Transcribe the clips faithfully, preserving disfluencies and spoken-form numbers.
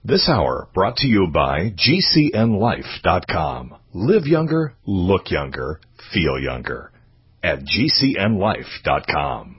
This hour brought to you by G C N life dot com. Live younger, look younger, feel younger at G C N life dot com.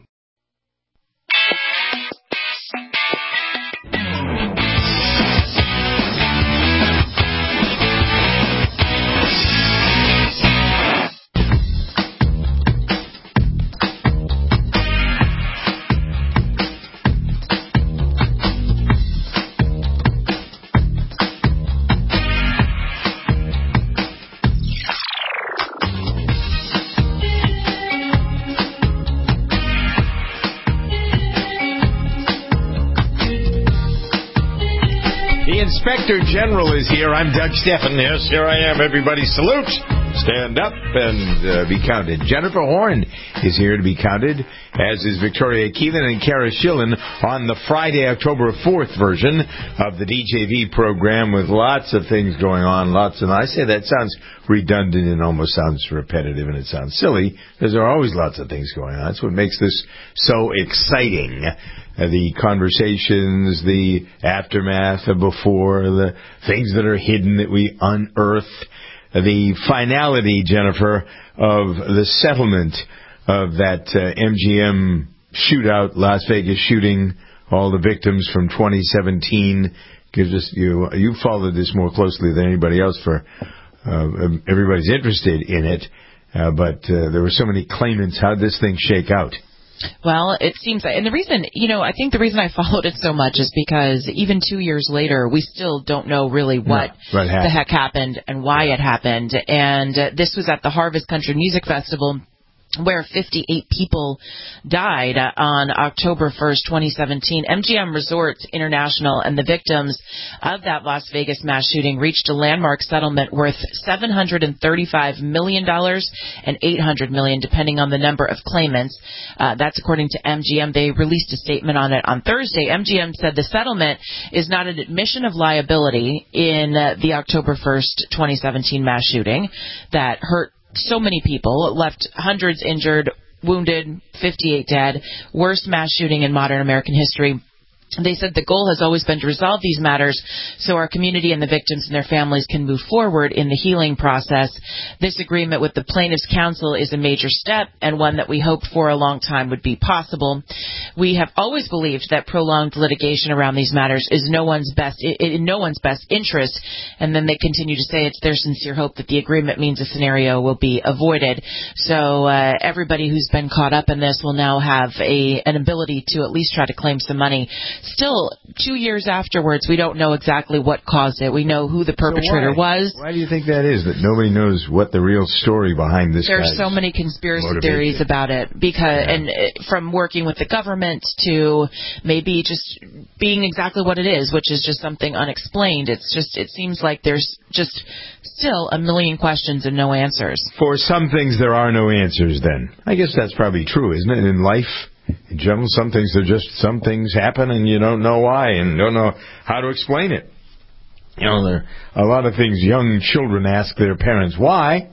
Inspector General is here. I'm Doug Steffen. Yes, here I am. Everybody salute. Stand up and uh, be counted. Jennifer Horn is here to be counted, as is Victoria Keelan and Kara Schillen on the Friday, October fourth version of the D J V program with lots of things going on. Lots of, I say that sounds redundant and almost sounds repetitive and it sounds silly because there are always lots of things going on. That's what makes this so exciting. Uh, the conversations, the aftermath of before, the things that are hidden that we unearth, uh, the finality, Jennifer, of the settlement of that uh, M G M shootout, Las Vegas shooting, all the victims from twenty seventeen. Gives us, you you followed this more closely than anybody else. For uh, everybody's interested in it, uh, but uh, there were so many claimants. How did this thing shake out? Well, it seems like, and the reason, you know, I think the reason I followed it so much is because even two years later, we still don't know really what no, the heck happened and why it happened. And uh, this was at the Harvest Country Music Festival, where fifty-eight people died uh, on October first, twenty seventeen. M G M Resorts International and the victims of that Las Vegas mass shooting reached a landmark settlement worth seven hundred thirty-five million dollars and eight hundred million dollars, depending on the number of claimants. Uh, that's according to M G M. They released a statement on it on Thursday. M G M said the settlement is not an admission of liability in uh, the October first, twenty seventeen mass shooting that hurt so many people, left hundreds injured, wounded, fifty-eight dead, worst mass shooting in modern American history. They said the goal has always been to resolve these matters so our community and the victims and their families can move forward in the healing process. This agreement with the Plaintiffs' Council is a major step and one that we hoped for a long time would be possible. We have always believed that prolonged litigation around these matters is no one's best in no one's best interest. And then they continue to say it's their sincere hope that the agreement means a scenario will be avoided. So uh, everybody who's been caught up in this will now have a an ability to at least try to claim some money. Still, two years afterwards, we don't know exactly what caused it. We know who the perpetrator so why? was. Why do you think that is, that nobody knows what the real story behind this is? There's so many conspiracy theories about it, because yeah. and from working with the government to maybe just being exactly what it is, which is just something unexplained. It's just, it seems like there's just still a million questions and no answers. For some things, there are no answers then. I guess that's probably true, isn't it, in life? In general, some things are just, some things happen and you don't know why and don't know how to explain it. You know, there are a lot of things young children ask their parents, why?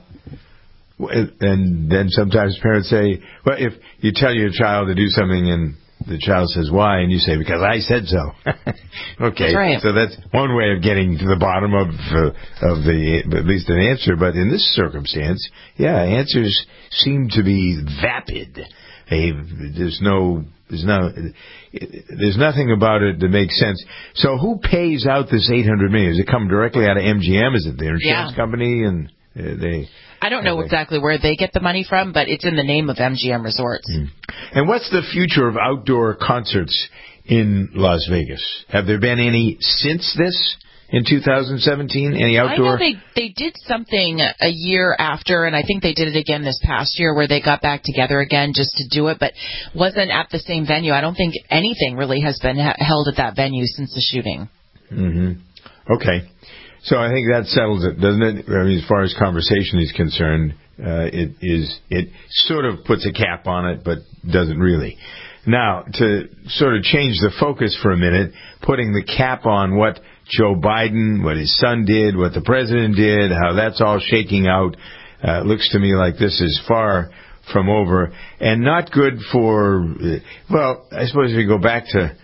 And then sometimes parents say, well, if you tell your child to do something and the child says, why? And you say, because I said so. Okay, that's right. So that's one way of getting to the bottom of uh, of the, at least an answer. But in this circumstance, yeah, answers seem to be vapid. Hey, there's no, there's no, there's nothing about it that makes sense. So who pays out this eight hundred million dollars? Does it come directly out of M G M? Is it the insurance yeah. company? And uh, they. I don't know they, exactly where they get the money from, but it's in the name of M G M Resorts. Mm. And what's the future of outdoor concerts in Las Vegas? Have there been any since this? In two thousand seventeen, any outdoor? I know they, they did something a year after, and I think they did it again this past year where they got back together again just to do it, but wasn't at the same venue. I don't think anything really has been ha- held at that venue since the shooting. Mm-hmm. Okay. So I think that settles it, doesn't it? I mean, as far as conversation is concerned, uh, it is it sort of puts a cap on it, but doesn't really. Now, to sort of change the focus for a minute, putting the cap on what Joe Biden, what his son did, what the president did, how that's all shaking out, uh, looks to me like this is far from over and not good for, well, I suppose if you go back to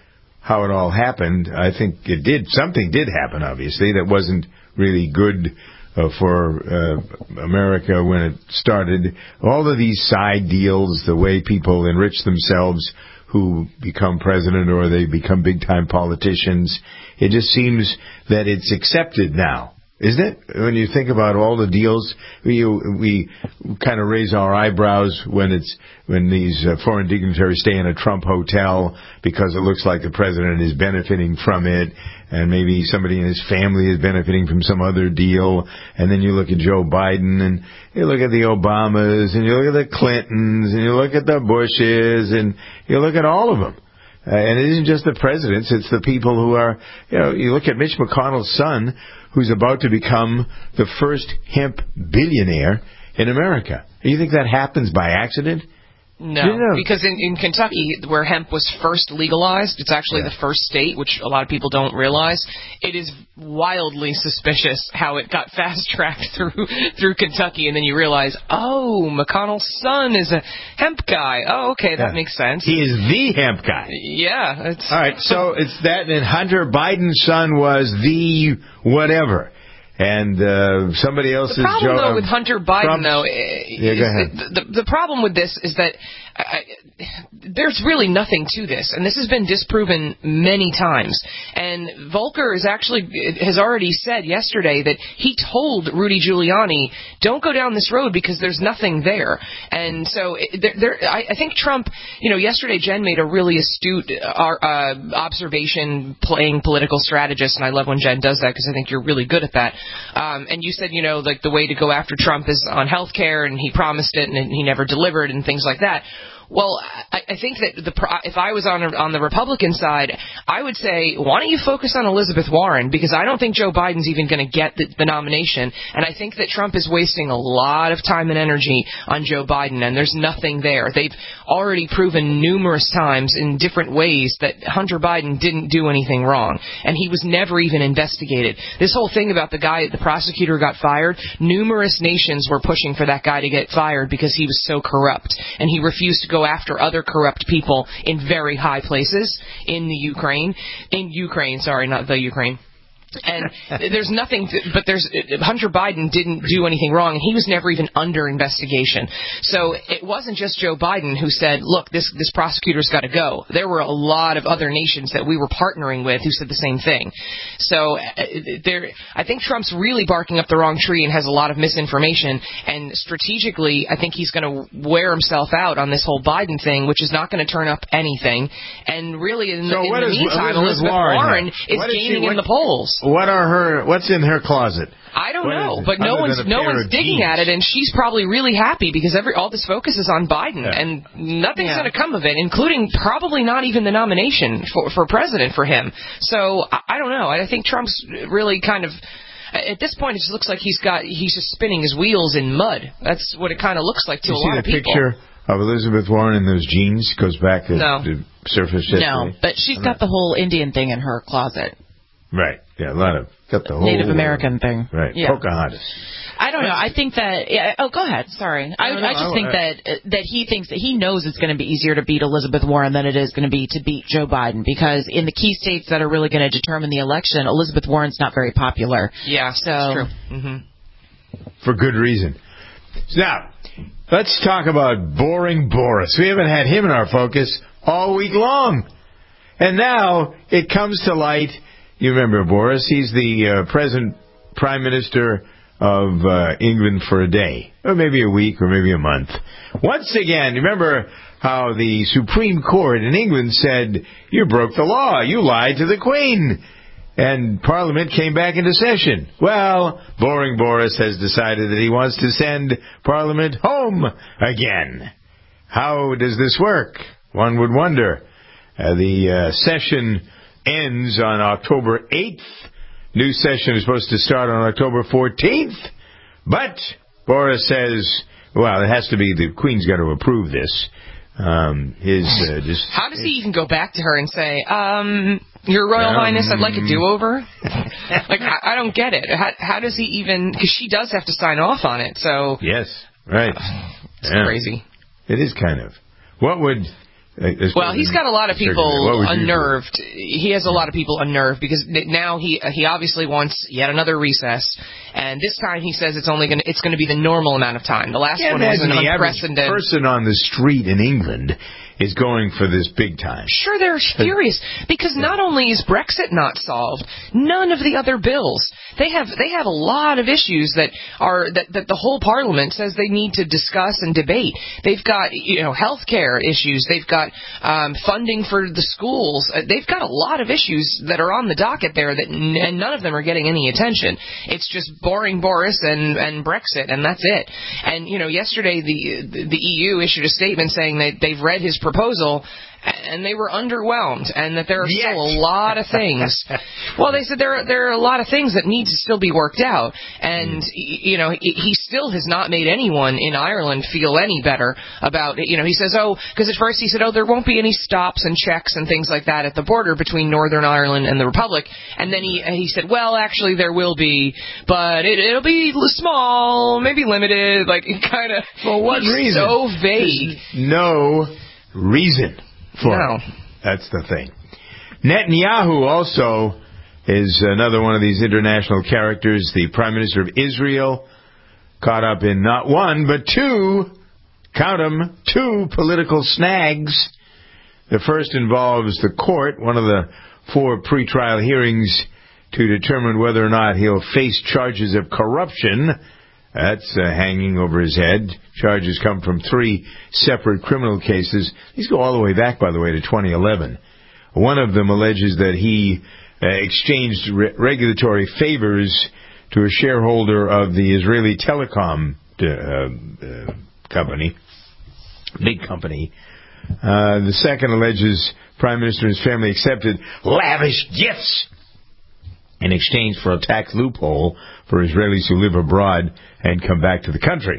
how it all happened. I think it did, something did happen, obviously, that wasn't really good uh, for uh, America when it started. All of these side deals, the way people enrich themselves who become president or they become big-time politicians, it just seems that it's accepted now. Isn't it? When you think about all the deals, we we kind of raise our eyebrows when it's when these uh, foreign dignitaries stay in a Trump hotel because it looks like the president is benefiting from it, and maybe somebody in his family is benefiting from some other deal. And then you look at Joe Biden, and you look at the Obamas, and you look at the Clintons, and you look at the Bushes, and you look at all of them. Uh, and it isn't just the presidents, it's the people who are, you know, you look at Mitch McConnell's son, who's about to become the first hemp billionaire in America. You think that happens by accident? No, you know. Because in, in Kentucky, where hemp was first legalized, it's actually yeah. the first state, which a lot of people don't realize. It is wildly suspicious how it got fast-tracked through through Kentucky, and then you realize, oh, McConnell's son is a hemp guy. Oh, okay, that yeah. makes sense. He is the hemp guy. Yeah. It's All right, so it's that, and Hunter Biden's son was the whatever. And uh, somebody else's The problem, Joe, though, with Hunter Biden, Trump's, though, yeah, go ahead. The, the, the problem with this is that I, there's really nothing to this, and this has been disproven many times. And Volker is actually has already said yesterday that he told Rudy Giuliani, "Don't go down this road because there's nothing there." And so, there, there, I, I think Trump, you know, yesterday Jen made a really astute uh, uh, observation, playing political strategist, and I love when Jen does that because I think you're really good at that. Um, and you said, you know, like the way to go after Trump is on health care, and he promised it, and he never delivered, and things like that. Well, I, I think that the if I was on a, on the Republican side, I would say, why don't you focus on Elizabeth Warren? Because I don't think Joe Biden's even going to get the, the nomination, and I think that Trump is wasting a lot of time and energy on Joe Biden, and there's nothing there. They've already proven numerous times in different ways that Hunter Biden didn't do anything wrong, and he was never even investigated. This whole thing about the guy, the prosecutor got fired, numerous nations were pushing for that guy to get fired because he was so corrupt, and he refused to go after other corrupt people in very high places in the Ukraine, in Ukraine, sorry, not the Ukraine. And there's nothing, to, but there's Hunter Biden didn't do anything wrong, and he was never even under investigation. So it wasn't just Joe Biden who said, "Look, this this prosecutor's got to go." There were a lot of other nations that we were partnering with who said the same thing. So there, I think Trump's really barking up the wrong tree and has a lot of misinformation. And strategically, I think he's going to wear himself out on this whole Biden thing, which is not going to turn up anything. And really, in, so the, in the is, Elizabeth meantime, Elizabeth Warren, Warren is gaining she, what, in the polls. What are her? What's in her closet? I don't what know, but no one's no one's digging jeans? at it, and she's probably really happy because every all this focus is on Biden, yeah. and nothing's yeah. going to come of it, including probably not even the nomination for for president for him. So I, I don't know. I think Trump's really kind of. At this point, it just looks like he's got he's just spinning his wheels in mud. That's what it kind of looks like to you a lot of people. You see the picture of Elizabeth Warren in those jeans? Goes back to no. the surface yesterday. No, but she's got the whole Indian thing in her closet. Right. Yeah, a lot of got the whole Native American uh, thing. Right. Yeah. Pocahontas. I don't know. I think that. Yeah, oh, go ahead. Sorry. I, I, I just think that that he thinks that he knows it's going to be easier to beat Elizabeth Warren than it is going to be to beat Joe Biden, because in the key states that are really going to determine the election, Elizabeth Warren's not very popular. Yeah, so that's true. Mm-hmm. For good reason. Now, let's talk about boring Boris. We haven't had him in our focus all week long, and now it comes to light. You remember Boris? He's the uh, present Prime Minister of uh, England for a day, or maybe a week, or maybe a month. Once again, remember how the Supreme Court in England said, you broke the law, you lied to the Queen, and Parliament came back into session. Well, boring Boris has decided that he wants to send Parliament home again. How does this work? One would wonder. Uh, the uh, session ends on October eighth. New session is supposed to start on October fourteenth. But Boris says, well, it has to be, the Queen's got to approve this. Um, his uh, just. How does he even go back to her and say, um, Your Royal um, Highness, I'd like a do-over? Like, I, I don't get it. How, how does he even, because she does have to sign off on it, so. Yes, right. It's yeah. crazy. It is kind of. What would Well, he's got a lot of people unnerved. He has a lot of people unnerved because now he he obviously wants yet another recess, and this time he says it's only going it's going to be the normal amount of time. The last one was an unprecedented. The person on the street in England is going for this big time. Sure, they're furious because not only is Brexit not solved, none of the other bills. They have they have a lot of issues that are that, that the whole Parliament says they need to discuss and debate. They've got you know healthcare issues. They've got um, funding for the schools. Uh, they've got a lot of issues that are on the docket there that n- and none of them are getting any attention. It's just boring Boris and, and Brexit, and that's it. And you know yesterday the the E U issued a statement saying that they've read his proposal and they were underwhelmed, and that there are Yet. still a lot of things. Well, they said there are, there are a lot of things that need to still be worked out, and mm. you know he, he still has not made anyone in Ireland feel any better about it. You know, he says, oh, because at first he said, oh, there won't be any stops and checks and things like that at the border between Northern Ireland and the Republic, and then he he said, well, actually there will be, but it, it'll be small, maybe limited, like kind of. For what reason? So vague. There's no reason. For no. It. That's the thing. Netanyahu also is another one of these international characters, the Prime Minister of Israel, caught up in not one, but two, count them, two political snags. The first involves the court, one of the four pretrial hearings to determine whether or not he'll face charges of corruption. That's uh, hanging over his head. Charges come from three separate criminal cases. These go all the way back, by the way, to twenty eleven. One of them alleges that he uh, exchanged re- regulatory favors to a shareholder of the Israeli telecom uh, uh, company, big company. Uh, the second alleges Prime Minister and his family accepted lavish gifts in exchange for a tax loophole for Israelis who live abroad and come back to the country.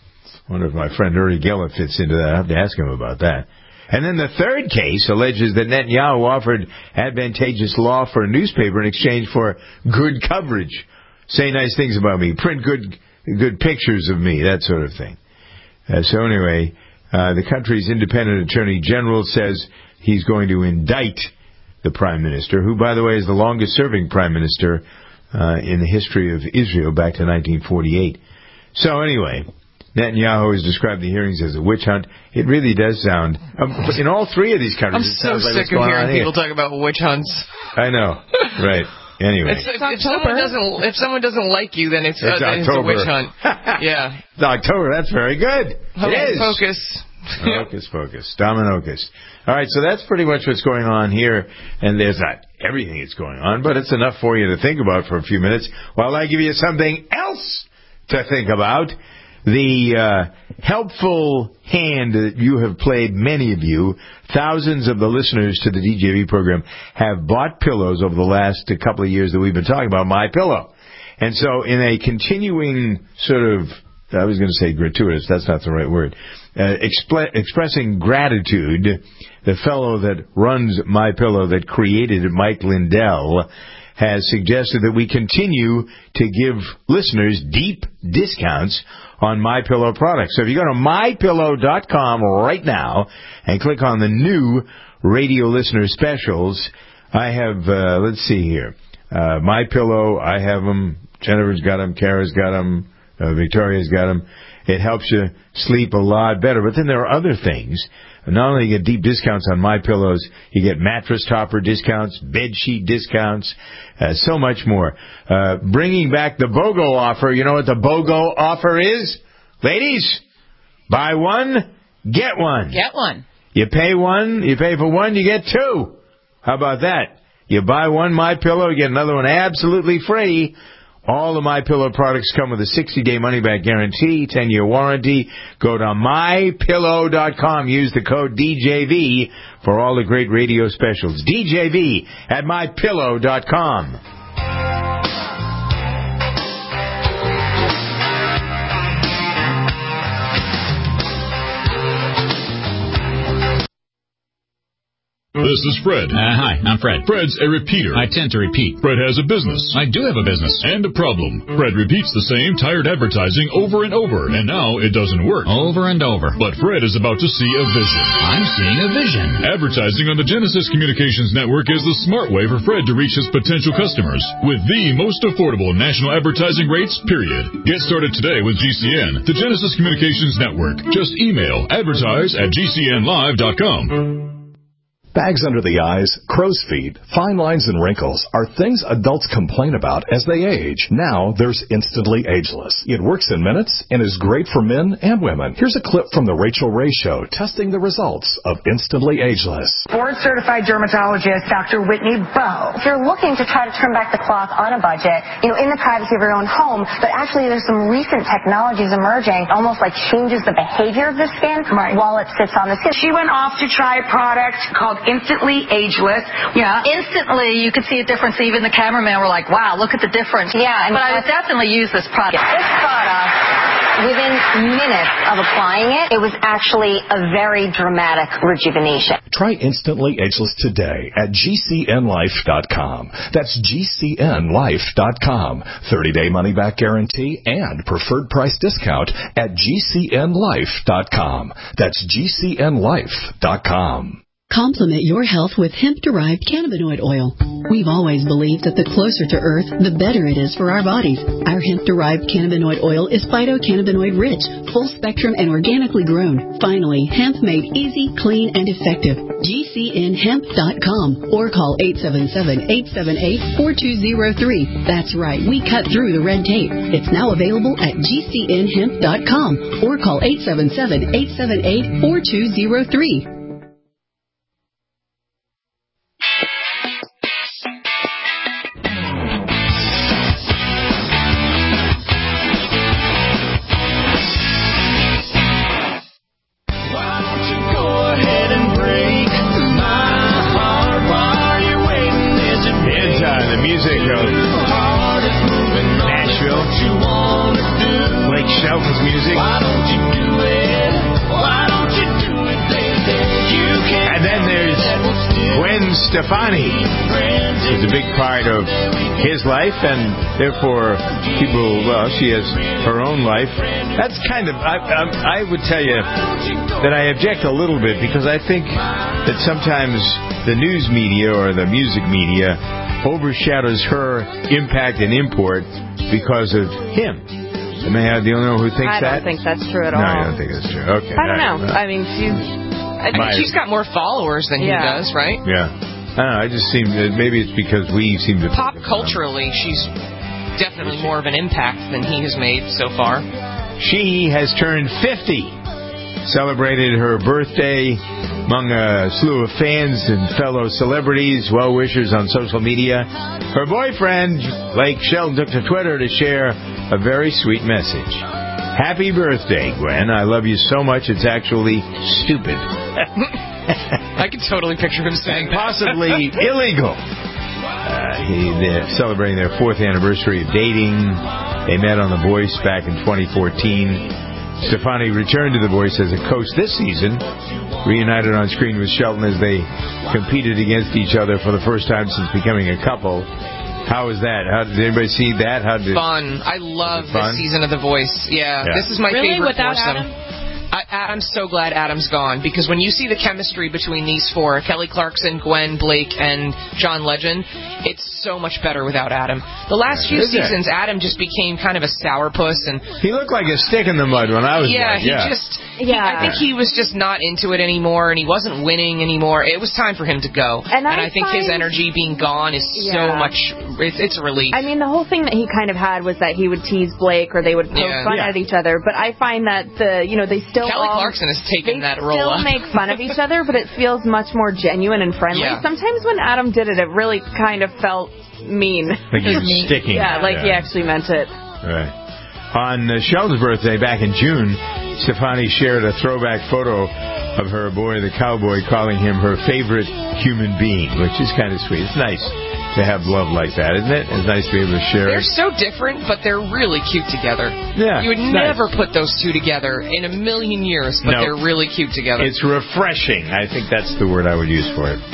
I wonder if my friend Uri Geller fits into that. I have to ask him about that. And then the third case alleges that Netanyahu offered advantageous law for a newspaper in exchange for good coverage. Say nice things about me. Print good good pictures of me, that sort of thing. Uh, so anyway, uh, the country's independent attorney general says he's going to indict the prime minister, who, by the way, is the longest-serving prime minister uh, in the history of Israel back to nineteen forty-eight. So anyway, Netanyahu has described the hearings as a witch hunt. It really does sound, um, in all three of these countries, I'm it so sounds like sick what's of going hearing on people here. talk about witch hunts. I know, right? Anyway, It's, if, if someone doesn't, if someone doesn't like you, then it's, it's, uh, then it's a witch hunt. Yeah, it's October. That's very good. Hocus it is. Focus. Hocus Focus. Dominocus. All right, so that's pretty much what's going on here. And there's not everything that's going on, but it's enough for you to think about for a few minutes while I give you something else to think about. The uh, helpful hand that you have played, many of you, thousands of the listeners to the D J V program, have bought pillows over the last couple of years that we've been talking about MyPillow. And so in a continuing sort of, I was going to say gratuitous, that's not the right word, uh, expl- expressing gratitude, the fellow that runs MyPillow, that created it, Mike Lindell, has suggested that we continue to give listeners deep discounts on MyPillow products. So if you go to my pillow dot com right now and click on the new radio listener specials, I have, uh, let's see here, uh, MyPillow, I have them, Jennifer's got them, Kara's got them, uh, Victoria's got them. It helps you sleep a lot better. But then there are other things. Not only you get deep discounts on MyPillows, you get mattress topper discounts, bed sheet discounts, uh, so much more. Uh, bringing back the BOGO offer. You know what the BOGO offer is? Ladies, buy one, get one. Get one. You pay one, you pay for one, you get two. How about that? You buy one MyPillow, you get another one absolutely free. All the MyPillow products come with a sixty-day money-back guarantee, ten-year warranty. Go to my pillow dot com. Use the code D J V for all the great radio specials. D J V at my pillow dot com. This is Fred. Uh, hi, I'm Fred. Fred's a repeater. I tend to repeat. Fred has a business. I do have a business. And a problem. Fred repeats the same tired advertising over and over, and now it doesn't work. Over and over. But Fred is about to see a vision. I'm seeing a vision. Advertising on the Genesis Communications Network is the smart way for Fred to reach his potential customers with the most affordable national advertising rates, period. Get started today with G C N, the Genesis Communications Network. Just email advertise at G C N live dot com. Bags under the eyes, crow's feet, fine lines and wrinkles are things adults complain about as they age. Now there's Instantly Ageless. It works in minutes and is great for men and women. Here's a clip from the Rachel Ray Show testing the results of Instantly Ageless. Board-certified dermatologist Doctor Whitney Bowe. If you're looking to try to turn back the clock on a budget, you know, in the privacy of your own home, but actually there's some recent technologies emerging, almost like changes the behavior of the skin right. while it sits on the skin. She went off to try a product called Instantly Ageless. Yeah. Instantly, you could see a difference. Even the cameraman were like, wow, look at the difference. Yeah. But I would definitely use this product. This product, within minutes of applying it, it was actually a very dramatic rejuvenation. Try Instantly Ageless today at G C N life dot com. That's G C N life dot com. thirty-day money-back guarantee and preferred price discount at G C N life dot com. That's G C N life dot com. Complement your health with hemp-derived cannabinoid oil. We've always believed that the closer to Earth, the better it is for our bodies. Our hemp-derived cannabinoid oil is phytocannabinoid-rich, full-spectrum, and organically grown. Finally, hemp made easy, clean, and effective. G C N hemp dot com or call eight seven seven, eight seven eight, four two zero three. That's right, we cut through the red tape. It's now available at G C N hemp dot com or call eight seven seven, eight seven eight, four two zero three. Shelton's music. And then there's Gwen Stefani. It's a big part of his life, and therefore people, well, she has her own life. That's kind of, I, I, I would tell you that I object a little bit because I think that sometimes the news media or the music media overshadows her impact and import because of him. Am I the only one who thinks that? I don't think that's true at all. No, you don't think that's true. Okay. I don't know. I mean, she's... I think she's got more followers than yeah. he does, right? Yeah. I don't know. I just seem... Maybe it's because we seem to... Pop culturally, she's definitely more of an impact than he has made so far. She has turned fifty. Celebrated her birthday among a slew of fans and fellow celebrities, well-wishers on social media. Her boyfriend, Blake Shelton, took to Twitter to share a very sweet message. Happy birthday, Gwen. I love you so much, it's actually stupid. I can totally picture him saying that. Possibly illegal. Uh, he, they're celebrating their fourth anniversary of dating. They met on The Voice back in twenty fourteen. Stefani returned to The Voice as a coach this season, reunited on screen with Shelton as they competed against each other for the first time since becoming a couple. How was that? How did anybody see that? How did fun? I love this season of The Voice. Yeah, yeah. This is my really? favorite Without foursome. Adam? I, I'm so glad Adam's gone, because when you see the chemistry between these four, Kelly Clarkson, Gwen, Blake, and John Legend, it's so much better without Adam. The last few Is seasons, it? Adam just became kind of a sourpuss, and he looked like a stick in the mud when I was yeah, born. he Yeah, just yeah. He, I think he was just not into it anymore, and he wasn't winning anymore. It was time for him to go, and, and I, I think find, his energy being gone is yeah. so much. It's, it's a relief. I mean, the whole thing that he kind of had was that he would tease Blake, or they would poke Yeah. fun Yeah. at each other. But I find that the you know they still Kelly all, Clarkson has taken they that role still up. make fun of each other, but it feels much more genuine and friendly. Yeah. Sometimes when Adam did it, it really kind of felt mean. Like he was sticking. Yeah, like yeah. he actually meant it. Right. On uh, Sheldon's birthday back in June, Stefani shared a throwback photo of her boy, the cowboy, calling him her favorite human being, which is kind of sweet. It's nice to have love like that, isn't it? It's nice to be able to share They're it. so different, but they're really cute together. Yeah, You would it's nice. never put those two together in a million years, but No. they're really cute together. It's refreshing. I think that's the word I would use for it.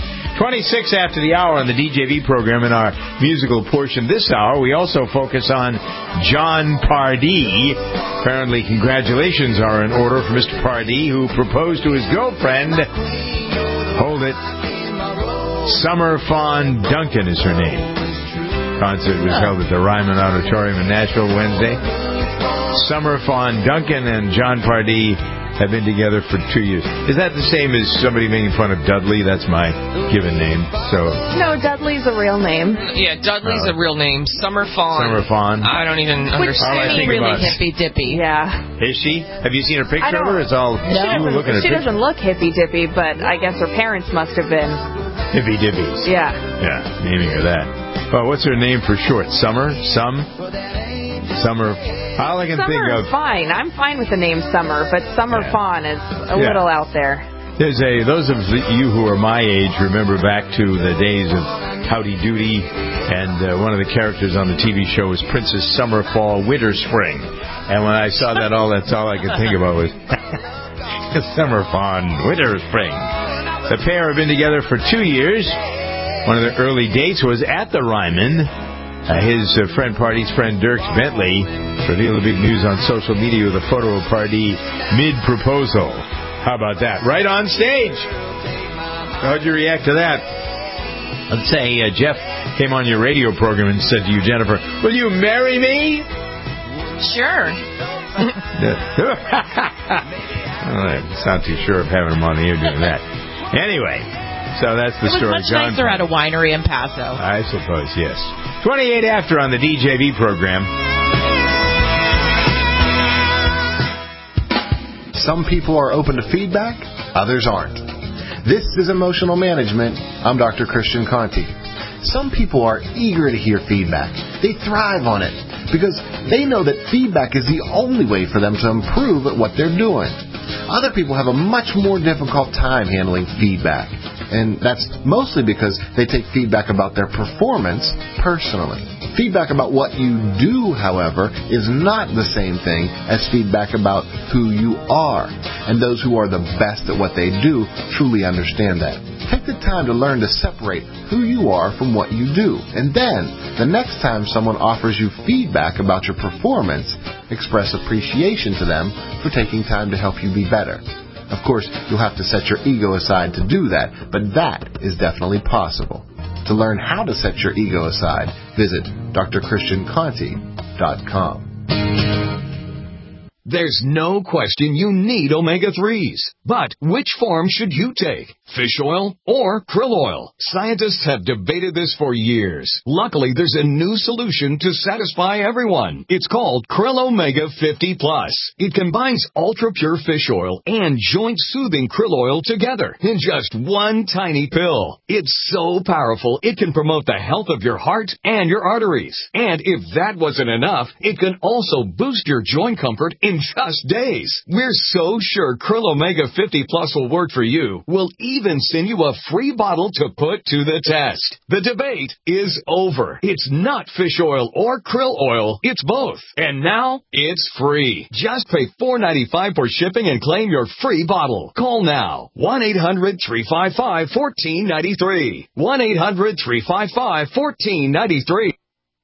twenty-six after the hour on the D J V program. In our musical portion this hour, we also focus on John Pardee. Apparently, congratulations are in order for Mister Pardee, who proposed to his girlfriend. Hold it. Summer Fawn Duncan is her name. Concert was held at the Ryman Auditorium in Nashville Wednesday. Summer Fawn Duncan and John Pardee have been together for two years. Is that the same as somebody making fun of Dudley? That's my given name. So No, Dudley's a real name. Yeah, Dudley's uh, a real name. Summer Fawn. Summer Fawn. I don't even Which understand. All I think really about hippy dippy. Yeah. Is she? Have you seen her picture of her? It's all She, you doesn't, looking at she her doesn't look hippy dippy, but I guess her parents must have been. Hippy dippies. Yeah. Yeah, naming her that. Well, what's her name for short? Summer? Some? Summer. All I can Summer think of. is fine. I'm fine with the name Summer, but Summer Yeah. Fawn is a Yeah. little out there. There's a those of you who are my age remember back to the days of Howdy Doody, and uh, one of the characters on the T V show was Princess Summer, Fall, Winter, Spring. And when I saw that, all that's all I could think about was Summer, Fawn, Winter, Spring. The pair have been together for two years. One of the early dates was at the Ryman. Uh, his uh, friend Pardee's friend Dirk Bentley revealed the big news on social media with a photo of Pardee mid-proposal. How about that? Right on stage. How'd you react to that? Let's say uh, Jeff came on your radio program and said to you, Jennifer, will you marry me? Sure. I'm not too sure of having him on the air doing that. Anyway, so that's the it was story. much John nicer at a winery in Paso. I suppose, yes. twenty-eight after on the D J V program. Some people are open to feedback, others aren't. This is Emotional Management. I'm Doctor Christian Conti. Some people are eager to hear feedback. They thrive on it because they know that feedback is the only way for them to improve at what they're doing. Other people have a much more difficult time handling feedback, and that's mostly because they take feedback about their performance personally. Feedback about what you do, however, is not the same thing as feedback about who you are, and those who are the best at what they do truly understand that. Take the time to learn to separate who you are from what you do, and then, the next time someone offers you feedback about your performance, express appreciation to them for taking time to help you be better. Of course, you'll have to set your ego aside to do that, but that is definitely possible. To learn how to set your ego aside, visit D R Christian Conti dot com. There's no question you need omega threes. But which form should you take? Fish oil or krill oil? Scientists have debated this for years. Luckily, there's a new solution to satisfy everyone. It's called Krill Omega fifty plus. It combines ultra-pure fish oil and joint-soothing krill oil together in just one tiny pill. It's so powerful, it can promote the health of your heart and your arteries. And if that wasn't enough, it can also boost your joint comfort in just days. We're so sure Krill Omega fifty plus will work for you. We'll even send you a free bottle to put to the test. The debate is over. It's not fish oil or krill oil. It's both. And now it's free. Just pay four dollars and ninety-five cents for shipping and claim your free bottle. Call now. one eight hundred three five five one four nine three. one eight hundred three five five one four nine three.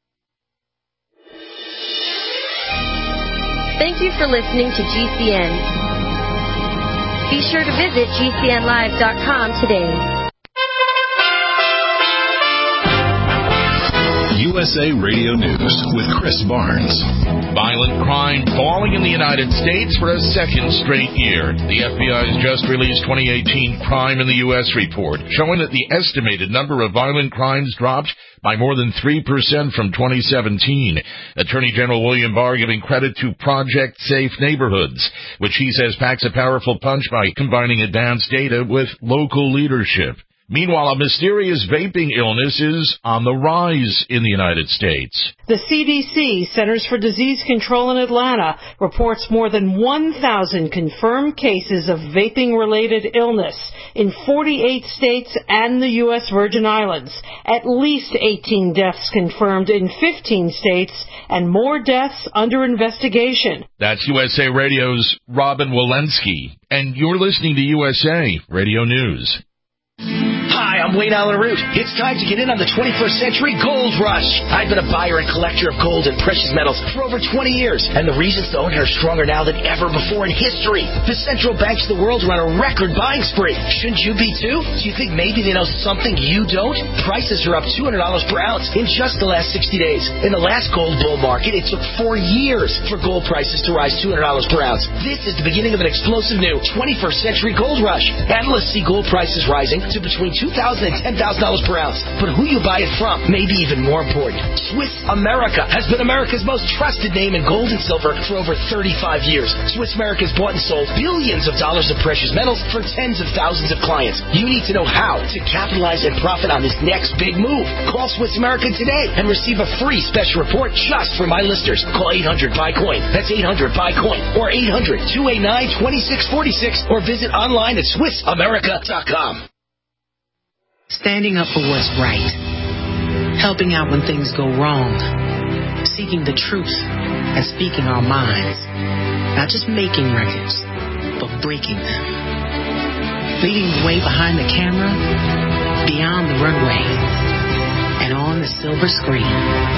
Thank you for listening to G C N. Be sure to visit G C N live dot com today. U S A Radio News with Chris Barnes. Violent crime falling in the United States for a second straight year. The F B I's just released twenty eighteen Crime in the U S report, showing that the estimated number of violent crimes dropped by more than three percent from twenty seventeen. Attorney General William Barr giving credit to Project Safe Neighborhoods, which he says packs a powerful punch by combining advanced data with local leadership. Meanwhile, a mysterious vaping illness is on the rise in the United States. The C D C, Centers for Disease Control in Atlanta, reports more than one thousand confirmed cases of vaping-related illness in forty-eight states and the U S Virgin Islands. At least eighteen deaths confirmed in fifteen states and more deaths under investigation. That's U S A Radio's Robin Walensky, and you're listening to U S A Radio News. Hi, I'm Wayne Allen Root. It's time to get in on the twenty-first century gold rush. I've been a buyer and collector of gold and precious metals for over twenty years, and the reasons to own it are stronger now than ever before in history. The central banks of the world are on a record buying spree. Shouldn't you be too? Do you think maybe they know something you don't? Prices are up two hundred dollars per ounce in just the last sixty days. In the last gold bull market, it took four years for gold prices to rise two hundred dollars per ounce. This is the beginning of an explosive new twenty-first century gold rush. Analysts see gold prices rising to between two thousand dollars and ten thousand dollars per ounce. But who you buy it from may be even more important. Swiss America has been America's most trusted name in gold and silver for over thirty-five years. Swiss America has bought and sold billions of dollars of precious metals for tens of thousands of clients. You need to know how to capitalize and profit on this next big move. Call Swiss America today and receive a free special report just for my listeners. Call eight hundred buy coin. That's eight hundred buy coin or eight hundred two eight nine two six four six or visit online at swiss america dot com. Standing up for what's right. Helping out when things go wrong. Seeking the truth and speaking our minds. Not just making records, but breaking them. Leading the way behind the camera, beyond the runway, and on the silver screen.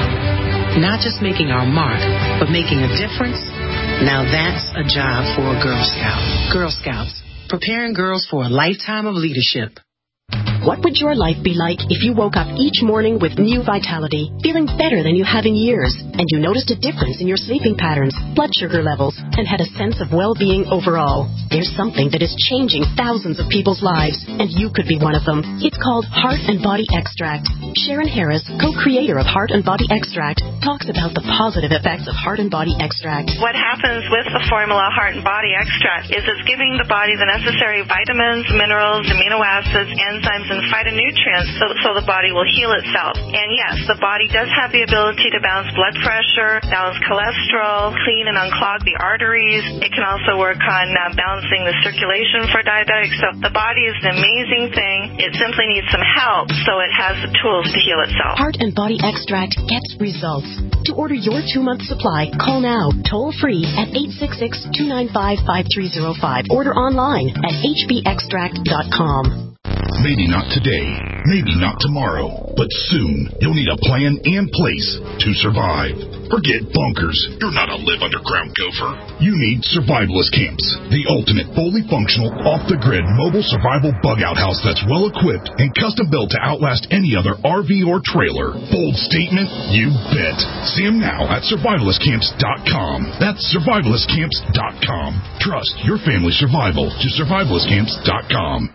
Not just making our mark, but making a difference. Now that's a job for a Girl Scout. Girl Scouts, preparing girls for a lifetime of leadership. What would your life be like if you woke up each morning with new vitality, feeling better than you have in years, and you noticed a difference in your sleeping patterns, blood sugar levels, and had a sense of well-being overall? There's something that is changing thousands of people's lives, and you could be one of them. It's called Heart and Body Extract. Sharon Harris, co-creator of Heart and Body Extract, talks about the positive effects of Heart and Body Extract. What happens with the formula Heart and Body Extract is it's giving the body the necessary vitamins, minerals, amino acids, enzymes, and phytonutrients so, so the body will heal itself. And yes, the body does have the ability to balance blood pressure, balance cholesterol, clean and unclog the arteries. It can also work on uh, balancing the circulation for diabetics. So the body is an amazing thing. It simply needs some help so it has the tools to heal itself. Heart and Body Extract gets results. To order your two-month supply, call now, toll-free at eight six six, two nine five, five three zero five. Order online at h b extract dot com. Maybe not today, maybe not tomorrow, but soon you'll need a plan and place to survive. Forget bunkers. You're not a live underground gopher. You need Survivalist Camps, the ultimate fully functional, off-the-grid mobile survival bug-out house that's well-equipped and custom-built to outlast any other R V or trailer. Bold statement? You bet. See them now at survivalist camps dot com. That's survivalist camps dot com. Trust your family's survival to survivalist camps dot com.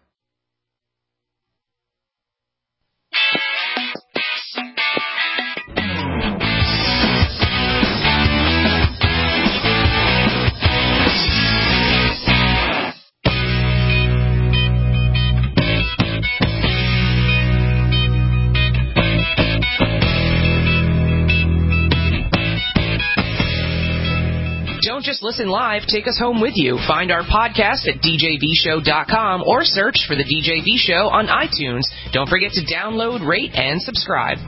Don't just listen live, take us home with you. Find our podcast at d j v show dot com or search for The D J V Show on iTunes. Don't forget to download, rate, and subscribe.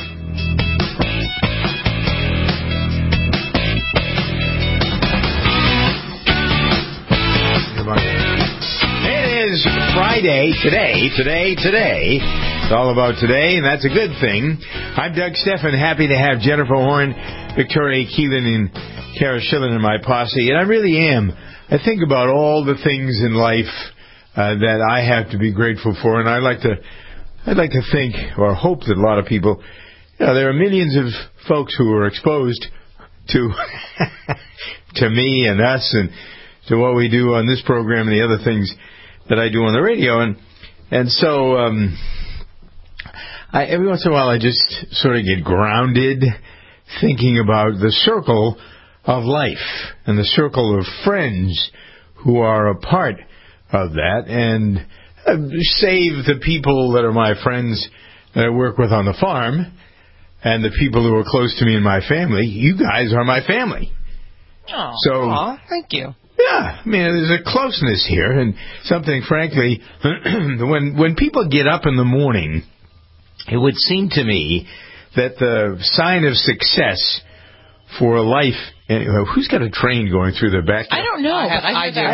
It is Friday, today, today, today. It's all about today, and that's a good thing. I'm Doug Stephan, happy to have Jennifer Horn, Victoria Keelan, and Kara Schillen in my posse, and I really am. I think about all the things in life uh, that I have to be grateful for, and I like to, I'd like to think or hope that a lot of people, you know, there are millions of folks who are exposed to to me and us and to what we do on this program and the other things that I do on the radio, and and so um, I, every once in a while I just sort of get grounded thinking about the circle of life and the circle of friends who are a part of that, and uh, save the people that are my friends that I work with on the farm and the people who are close to me and my family. You guys are my family. Oh, so, aw, thank you. Yeah, I mean, there's a closeness here, and something, frankly, when when people get up in the morning, it would seem to me that the sign of success for life. Anyway, who's got a train going through their backyard? I don't know. I, have, but I, I, do. I,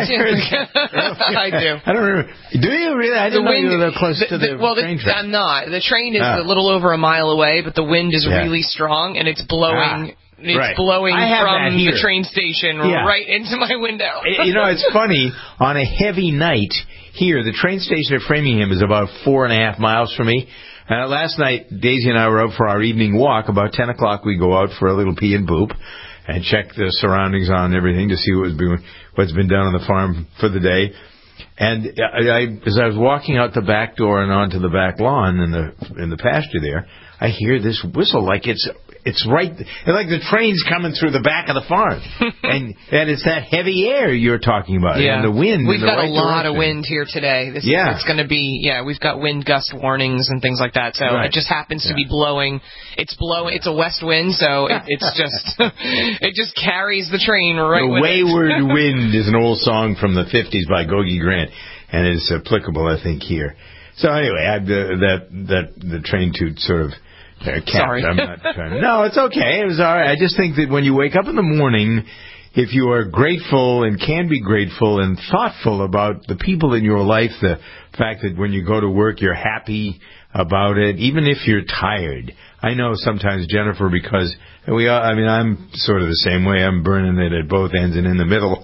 I do. I don't remember. Do you really? I didn't the know wind, you were that close the, to the, the well, train the, track. I'm not. The train is ah. a little over a mile away, but the wind is yeah. really strong, and it's blowing... Ah. It's right. blowing from the train station yeah. right into my window. You know, it's funny. On a heavy night here, the train station at Framingham is about four and a half miles from me. Uh, last night, Daisy and I were out for our evening walk. About ten o'clock, we go out for a little pee and poop and check the surroundings on everything to see what was being, what's been done on the farm for the day. And I, I, as I was walking out the back door and onto the back lawn in the in the pasture there, I hear this whistle like it's it's right, like the train's coming through the back of the farm, and and it's that heavy air you're talking about, yeah. and the wind. We've in the got right a lot direction. of wind here today. This yeah, is, it's going to be yeah. We've got wind gust warnings and things like that. So right. it just happens yeah. to be blowing. It's blowing. It's a west wind, so it, it's just it just carries the train right. The with Wayward it. Wind is an old song from the fifties by Gogi Grant, and it's applicable, I think, here. So anyway, I, uh, that that the train toot sort of. Uh, Sorry. I'm not trying. No, it's okay. It was all right. I just think that when you wake up in the morning, if you are grateful and can be grateful and thoughtful about the people in your life, the fact that when you go to work you're happy about it, even if you're tired. I know sometimes, Jennifer, because we are, I mean, I'm sort of the same way. I'm burning it at both ends and in the middle.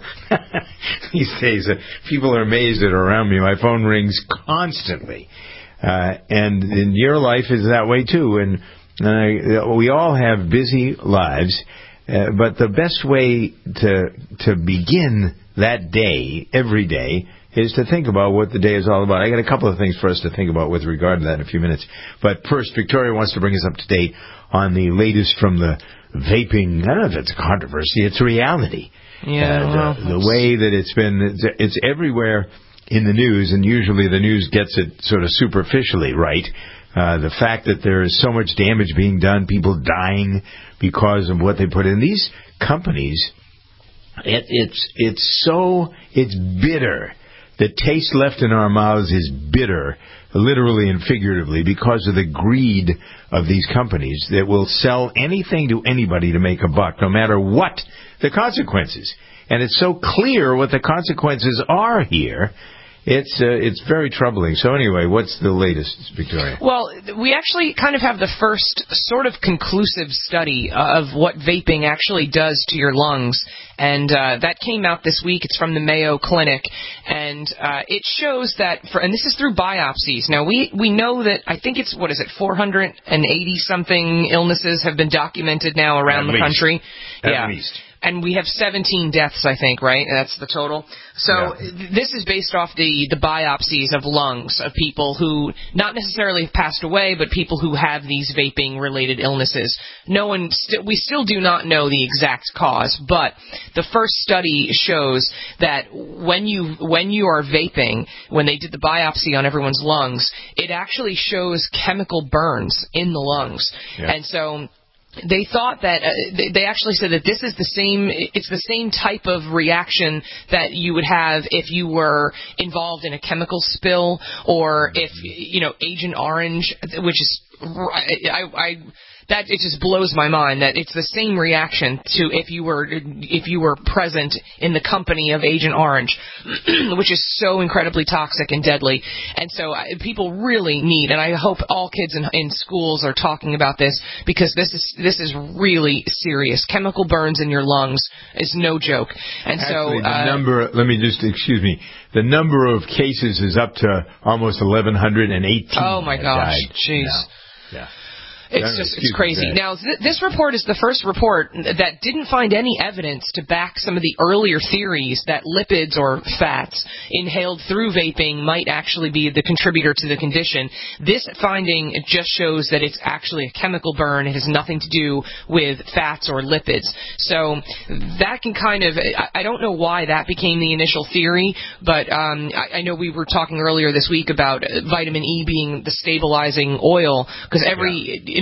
These days, uh, people are amazed that are around me. My phone rings constantly. Uh, and in your life is that way too. And uh, we all have busy lives, uh, but the best way to to begin that day, every day, is to think about what the day is all about. I got a couple of things for us to think about with regard to that in a few minutes. But first, Victoria wants to bring us up to date on the latest from the vaping. I don't know if it's a controversy. It's a reality. Yeah. Uh, well, the, the way that it's been, it's, it's everywhere in the news, and usually the news gets it sort of superficially right. Uh, the fact that there is so much damage being done, people dying because of what they put in. These companies, it, it's it's so, it's bitter. The taste left in our mouths is bitter, literally and figuratively, because of the greed of these companies that will sell anything to anybody to make a buck, no matter what the consequences. And it's so clear what the consequences are here. It's uh, it's very troubling. So anyway, what's the latest, Victoria? Well, we actually kind of have the first sort of conclusive study of what vaping actually does to your lungs. And uh, that came out this week. It's from the Mayo Clinic. And uh, it shows that, for, and this is through biopsies. Now, we, we know that, I think it's, what is it, four hundred eighty-something illnesses have been documented now around At the least. country. At yeah. least. And we have seventeen deaths, I think, right? That's the total. So yeah. this is based off the, the biopsies of lungs of people who not necessarily have passed away, but people who have these vaping-related illnesses. No one, st- we still do not know the exact cause, but the first study shows that when you when you are vaping, when they did the biopsy on everyone's lungs, it actually shows chemical burns in the lungs, yeah. and so. They thought that uh, they, they actually said that this is the same. It's the same type of reaction that you would have if you were involved in a chemical spill, or if you know Agent Orange, which is I. I That it just blows my mind that it's the same reaction to if you were if you were present in the company of Agent Orange, which is so incredibly toxic and deadly. And so uh, people really need, and I hope all kids in, in schools are talking about this, because this is this is really serious. Chemical burns in your lungs is no joke. And Actually, so the uh, number. Let me just excuse me. The number of cases is up to almost eleven eighteen. Oh my gosh, jeez. Yeah. It's just, it's crazy. Now, th- this report is the first report that didn't find any evidence to back some of the earlier theories that lipids or fats inhaled through vaping might actually be the contributor to the condition. This finding just shows that it's actually a chemical burn. It has nothing to do with fats or lipids. So that can kind of, I, I don't know why that became the initial theory, but um, I, I know we were talking earlier this week about vitamin E being the stabilizing oil, because every, yeah. in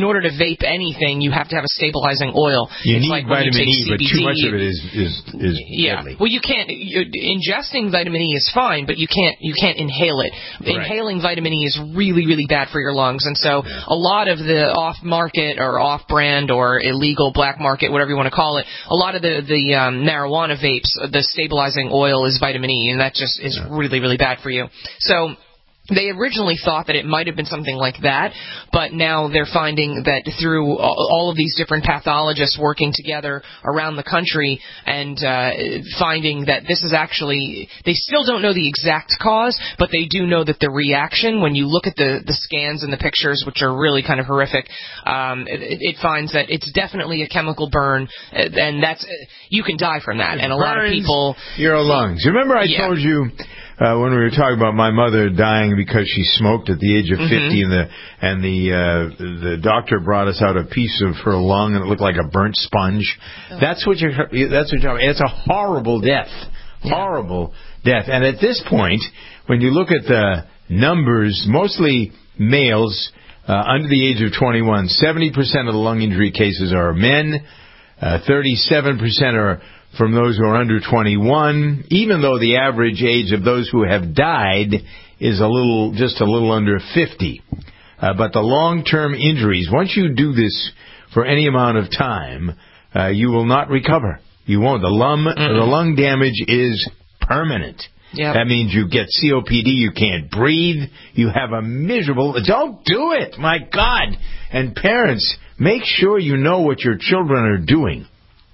in order to vape anything, you have to have a stabilizing oil. You it's need like when vitamin you take E, C B D, but too much of it is is is yeah. deadly. Well, you can't you, ingesting vitamin E is fine, but you can't you can't inhale it. Right. Inhaling vitamin E is really really bad for your lungs, and so yeah. a lot of the off-market or off-brand or illegal black market, whatever you want to call it, a lot of the the um, marijuana vapes, the stabilizing oil is vitamin E, and that just is yeah. really really bad for you. So they originally thought that it might have been something like that, but now they're finding that through all of these different pathologists working together around the country and uh, finding that this is actually, they still don't know the exact cause, but they do know that the reaction, when you look at the, the scans and the pictures, which are really kind of horrific, um, it, it finds that it's definitely a chemical burn, and that's, you can die from that. It and a lot of people... your lungs. Remember I yeah. told you... Uh, when we were talking about my mother dying because she smoked at the age of fifty, mm-hmm. and the and the uh, the doctor brought us out a piece of her lung and it looked like a burnt sponge. Oh. That's what you're. That's what you're talking about. It's a horrible death, yeah. horrible death. And at this point, when you look at the numbers, mostly males uh, under the age of twenty-one, seventy percent of the lung injury cases are men. Uh, thirty-seven percent are from those who are under twenty-one, even though the average age of those who have died is a little, just a little under fifty. Uh, but the long-term injuries, once you do this for any amount of time, uh, you will not recover. You won't. The lung, mm-hmm. the lung damage is permanent. Yep. That means you get C O P D, you can't breathe, you have a miserable... Don't do it! My God! And parents, make sure you know what your children are doing.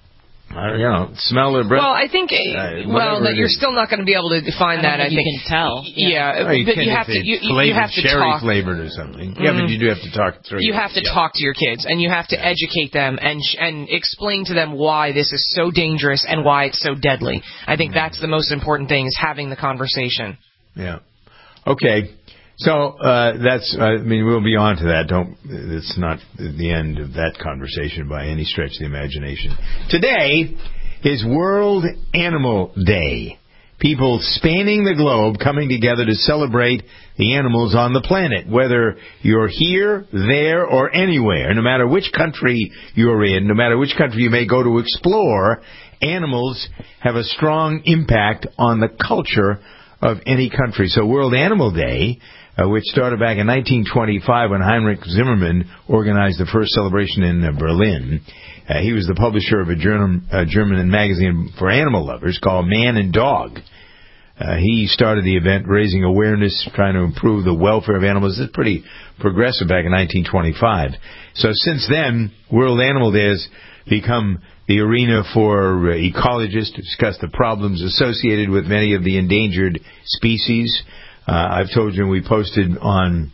Uh, you know, smell their breath. Well, I think, uh, well, that you're still not going to be able to define that, I you think. You can tell. Yeah, yeah. Oh, you but can you have to, you, you have to cherry talk. flavored or something. Mm-hmm. Yeah, but you do have to talk through. You have to yeah. talk to your kids, and you have to yeah. educate them and sh- and explain to them why this is so dangerous and why it's so deadly. I think mm-hmm. that's the most important thing, is having the conversation. Yeah. Okay. So uh, that's, I mean, we'll be on to that. Don't, it's not the end of that conversation by any stretch of the imagination. Today is World Animal Day. People spanning the globe coming together to celebrate the animals on the planet, whether you're here, there, or anywhere. No matter which country you're in, no matter which country you may go to explore, animals have a strong impact on the culture of any country. So World Animal Day, uh, which started back in nineteen twenty-five when Heinrich Zimmermann organized the first celebration in uh, Berlin. Uh, he was the publisher of a German, uh, German magazine for animal lovers called Man and Dog. Uh, he started the event raising awareness, trying to improve the welfare of animals. It's pretty progressive back in nineteen twenty-five. So since then, World Animal Day has become the arena for uh, ecologists to discuss the problems associated with many of the endangered species. Uh, I've told you, we posted on,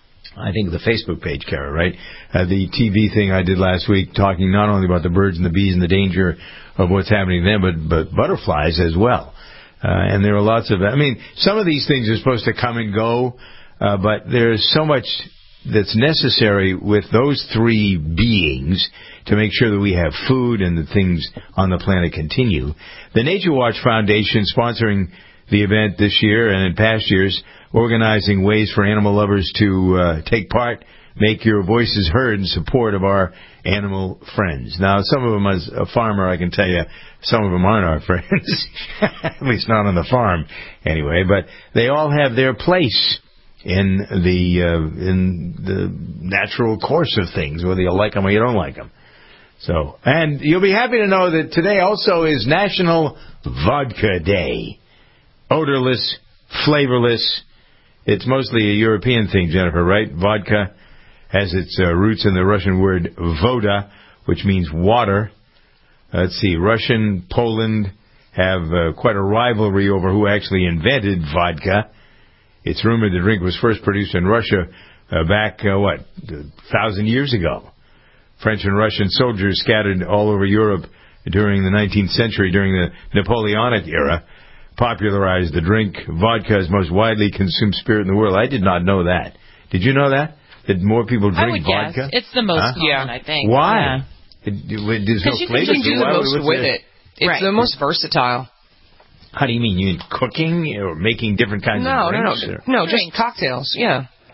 I think, the Facebook page, Kara, right? Uh, the T V thing I did last week, talking not only about the birds and the bees and the danger of what's happening to them, but, but butterflies as well. Uh, and there are lots of, I mean, some of these things are supposed to come and go, uh, but there's so much that's necessary with those three beings to make sure that we have food and the things on the planet continue. The Nature Watch Foundation, sponsoring the event this year and in past years, organizing ways for animal lovers to uh, take part, make your voices heard in support of our animal friends. Now, some of them, as a farmer, I can tell you, some of them aren't our friends, at least not on the farm anyway, but they all have their place in the uh, in the natural course of things, whether you like them or you don't like them. So, and you'll be happy to know that today also is National Vodka Day. Odorless, flavorless. It's mostly a European thing, Jennifer, right? Vodka has its uh, roots in the Russian word voda, which means water. Uh, let's see, Russian, Poland have uh, quite a rivalry over who actually invented vodka. It's rumored the drink was first produced in Russia uh, back, uh, what, a thousand years ago. French and Russian soldiers scattered all over Europe during the nineteenth century, during the Napoleonic era, popularized the drink. Vodka is most widely consumed spirit in the world. I did not know that. Did you know that? That more people drink I would vodka? Guess. It's the most huh? common, yeah. I think. Why? Yeah. It, it, there's no you flavor. You can do the most with it. It's right. the most versatile. How do you mean? You mean cooking or making different kinds no, of drinks? No, no, no. No, just cocktails, yeah.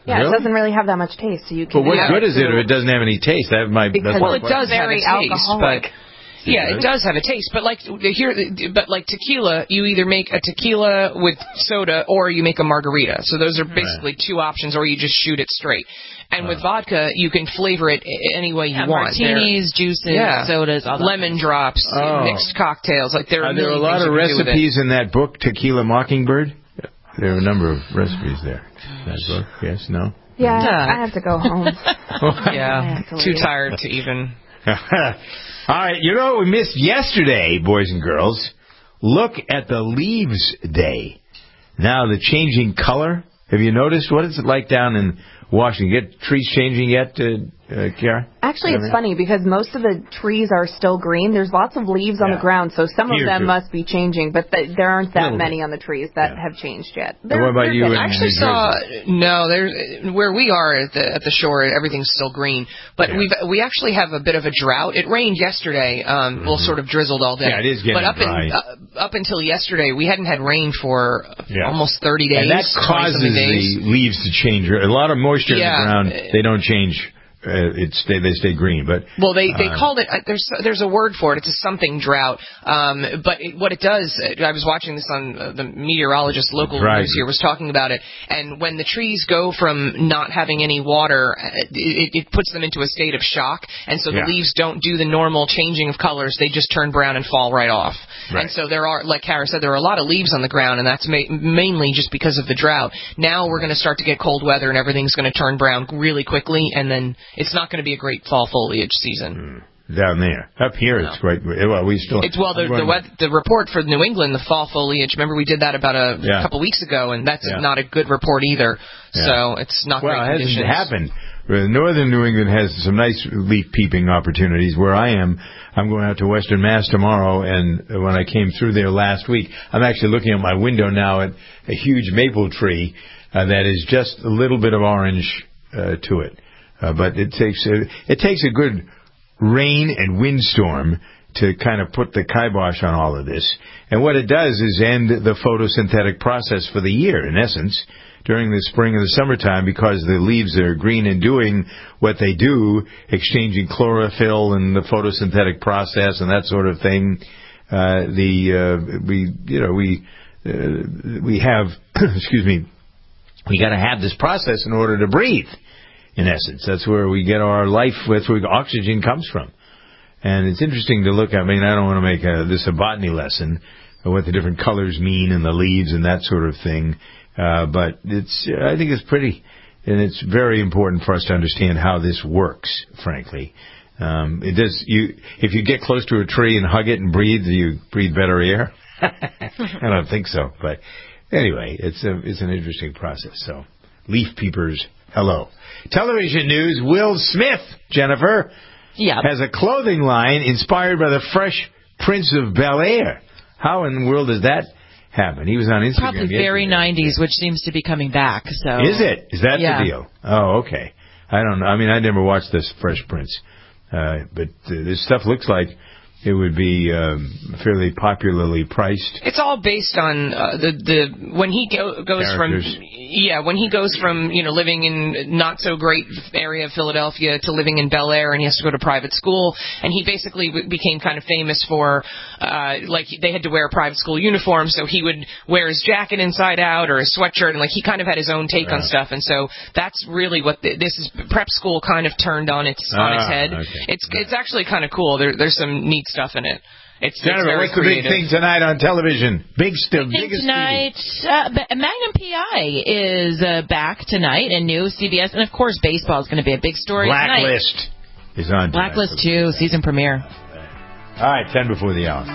Yeah, Really? it doesn't really have that much taste, so you can. But what add good is it if to- it doesn't have any taste? That might. Because that's Well, my it does have a very taste, alcoholic. but yeah, it does have a taste. But like here, but like tequila, you either make a tequila with soda or you make a margarita. So those are basically right. two options, or you just shoot it straight. And uh, with vodka, you can flavor it any way you yeah, want. Martinis, there, juices, yeah, sodas, all that. Lemon drops, oh. mixed cocktails. Like there are, are there a lot of recipes in that book, Tequila Mockingbird? There are a number of recipes there. That book, yes, no. Yeah, I have to go home. yeah, to too tired to even. All right, you know what we missed yesterday, boys and girls? Look at the leaves day. Now, the changing color. Have you noticed? What is it like down in Washington? Get trees changing yet, uh, uh, Kara? Actually, it's funny because most of the trees are still green. There's lots of leaves yeah. on the ground, so some Here of them too. must be changing, but th- there aren't that Little many bit. on the trees that yeah. have changed yet. What about you? I actually saw no. There's where we are at the at the shore. Everything's still green, but yeah. we we actually have a bit of a drought. It rained yesterday. Um, mm-hmm. Well, sort of drizzled all day. Yeah, it is getting but up dry. In, uh, up until yesterday, we hadn't had rain for yeah. almost thirty days. And that causes the leaves to change. A lot of moisture yeah. in the ground. They don't change. Uh, it stay, they stay green, but well, they they uh, called it. Uh, there's there's a word for it. It's a something drought. Um, but it, what it does, I was watching this on uh, the meteorologist local right. news here was talking about it. And when the trees go from not having any water, it, it puts them into a state of shock, and so the yeah. leaves don't do the normal changing of colors. They just turn brown and fall right off. Right. And so there are, like Kara said, there are a lot of leaves on the ground, and that's ma- mainly just because of the drought. Now we're going to start to get cold weather, and everything's going to turn brown really quickly, and then it's not going to be a great fall foliage season. Mm. Down there. Up here, no. it's great. Well, we still. It's well, the the, weather, the report for New England, the fall foliage. Remember, we did that about a yeah. couple weeks ago, and that's yeah. not a good report either. Yeah. So it's not well, great conditions. Well, it hasn't happened. Northern New England has some nice leaf peeping opportunities. Where I am, I'm going out to Western Mass tomorrow, and when I came through there last week, I'm actually looking at my window now at a huge maple tree uh, that is just a little bit of orange uh, to it. Uh, but it takes a, it takes a good rain and windstorm to kind of put the kibosh on all of this. And what it does is end the photosynthetic process for the year, in essence, during the spring and the summertime, because the leaves are green and doing what they do, exchanging chlorophyll and the photosynthetic process and that sort of thing. Uh, the uh, we you know we uh, we have excuse me we got to have this process in order to breathe. In essence, that's where we get our life, that's where oxygen comes from. And it's interesting to look at. I mean, I don't want to make a, this a botany lesson, what the different colors mean and the leaves and that sort of thing. Uh, but it's, I think it's pretty, and it's very important for us to understand how this works, frankly. Um, it does, you, if you get close to a tree and hug it and breathe, do you breathe better air? I don't think so. But anyway, it's a, it's an interesting process. So, leaf peepers, hello. Television news, Will Smith, Jennifer, yep. has a clothing line inspired by the Fresh Prince of Bel-Air. How in the world does that happen? He was on Instagram Probably yesterday. very nineties, which seems to be coming back. So Is it? Is that yeah. the deal? Oh, okay. I don't know. I mean, I never watched this Fresh Prince. Uh, but uh, this stuff looks like it would be um, fairly popularly priced. It's all based on uh, the the when he go, goes Characters. from yeah when he goes from you know living in not so great area of Philadelphia to living in Bel Air, and he has to go to private school, and he basically w- became kind of famous for uh, like they had to wear a private school uniform, so he would wear his jacket inside out or his sweatshirt, and like he kind of had his own take yeah. on stuff, and so that's really what the, this is. Prep school kind of turned on its on ah, its head. Okay. It's it's actually kind of cool. There, there's some neat stuff in it. It's, Jennifer, it's what's the big thing tonight on television? Big still, I think biggest tonight, uh, Magnum P I is uh, back tonight and new C B S, and of course baseball is going to be a big story Blacklist tonight. is on. Blacklist two, season premiere. All right, ten before the hour.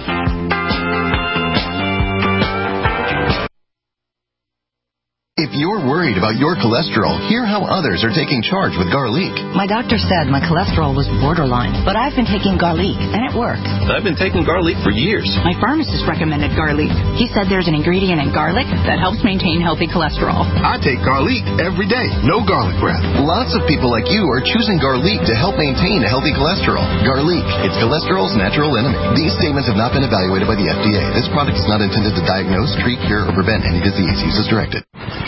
If you're you're worried about your cholesterol, hear how others are taking charge with Garlic. My doctor said my cholesterol was borderline, but I've been taking Garlic, and it works. I've been taking Garlic for years. My pharmacist recommended Garlic. He said there's an ingredient in garlic that helps maintain healthy cholesterol. I take Garlic every day. No garlic breath. Lots of people like you are choosing Garlic to help maintain a healthy cholesterol. Garlic, it's cholesterol's natural enemy. These statements have not been evaluated by the F D A. This product is not intended to diagnose, treat, cure, or prevent any disease. Use as directed.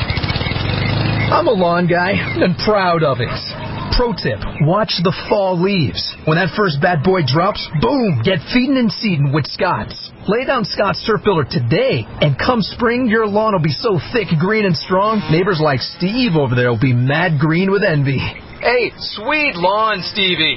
I'm a lawn guy and proud of it. Pro tip, watch the fall leaves. When that first bad boy drops, boom, get feeding and seeding with Scott's. Lay down Scott's Turf Builder today, and come spring, your lawn will be so thick, green, and strong, neighbors like Steve over there will be mad green with envy. Hey, sweet lawn, Stevie.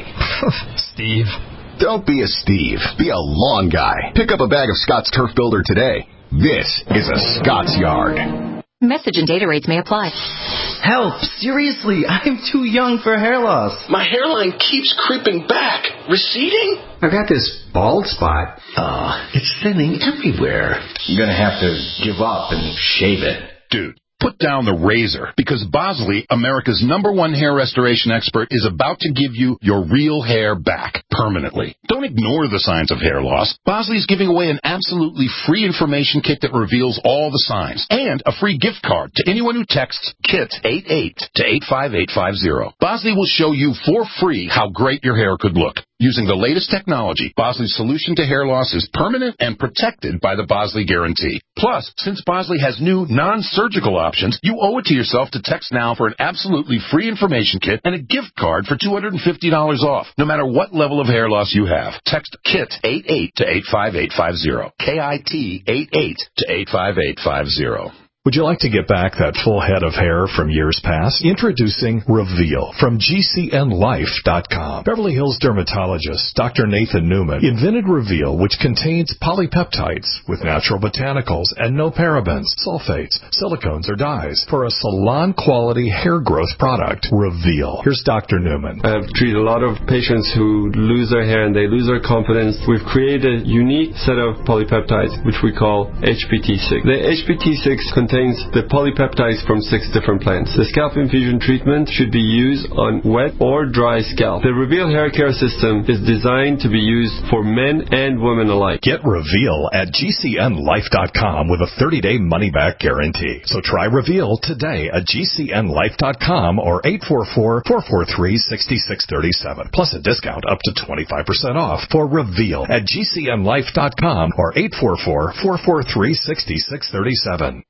Steve. Don't be a Steve. Be a lawn guy. Pick up a bag of Scott's Turf Builder today. This is a Scott's Yard. Message and data rates may apply. Help! Seriously, I'm too young for hair loss. My hairline keeps creeping back. Receding? I got this bald spot. Uh, it's thinning everywhere. I'm gonna have to give up and shave it. Dude, put down the razor, because Bosley, America's number one hair restoration expert, is about to give you your real hair back permanently. Don't ignore the signs of hair loss. Bosley is giving away an absolutely free information kit that reveals all the signs, and a free gift card to anyone who texts KIT eighty-eight to eight five eight five zero. Bosley will show you for free how great your hair could look. Using the latest technology, Bosley's solution to hair loss is permanent and protected by the Bosley Guarantee. Plus, since Bosley has new non-surgical options, you owe it to yourself to text now for an absolutely free information kit and a gift card for two hundred fifty dollars off, no matter what level of hair loss you have. Text KIT eighty-eight to eight five eight five zero. K I T eighty-eight to eight five eight five zero. Would you like to get back that full head of hair from years past? Introducing Reveal from G C N life dot com. Beverly Hills dermatologist Doctor Nathan Newman invented Reveal, which contains polypeptides with natural botanicals and no parabens, sulfates, silicones, or dyes for a salon-quality hair growth product. Reveal. Here's Doctor Newman. I've treated a lot of patients who lose their hair and they lose their confidence. We've created a unique set of polypeptides, which we call H P T six. The H P T six contains contains the polypeptides from six different plants. The scalp infusion treatment should be used on wet or dry scalp. The Reveal hair care system is designed to be used for men and women alike. Get Reveal at G C N life dot com with a thirty-day money-back guarantee. So try Reveal today at G C N life dot com or eight four four, four four three, six six three seven. Plus a discount up to twenty-five percent off for Reveal at G C N life dot com or eight four four, four four three, six six three seven.